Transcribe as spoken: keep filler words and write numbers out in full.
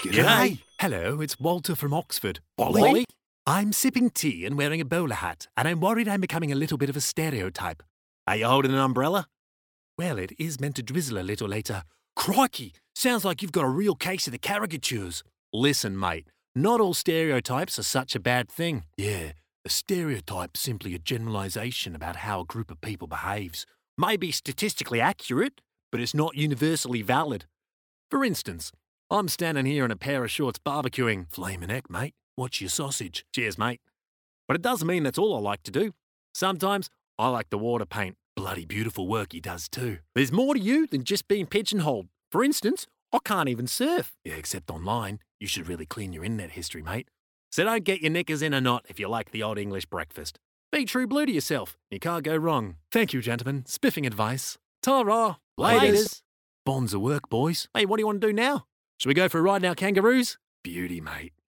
G'day. Hello, it's Walter from Oxford. Ollie? I'm sipping tea and wearing a bowler hat, and I'm worried I'm becoming a little bit of a stereotype. Are you holding an umbrella? Well, it is meant to drizzle a little later. Crikey, sounds like you've got a real case of the caricatures. Listen, mate, not all stereotypes are such a bad thing. Yeah, a stereotype's simply a generalisation about how a group of people behaves. Maybe statistically accurate, but it's not universally valid. For instance, I'm standing here in a pair of shorts barbecuing. Flaming heck, mate. What's your sausage? Cheers, mate. But it doesn't mean that's all I like to do. Sometimes I like the water paint. Bloody beautiful work he does too. There's more to you than just being pigeonholed. For instance, I can't even surf. Yeah, except online. You should really clean your internet history, mate. So don't get your knickers in a knot if you like the old English breakfast. Be true blue to yourself. You can't go wrong. Thank you, gentlemen. Spiffing advice. Ta-ra. Laters. Bonds of work, boys. Hey, what do you want to do now? Shall we go for a ride now, kangaroos? Beauty, mate.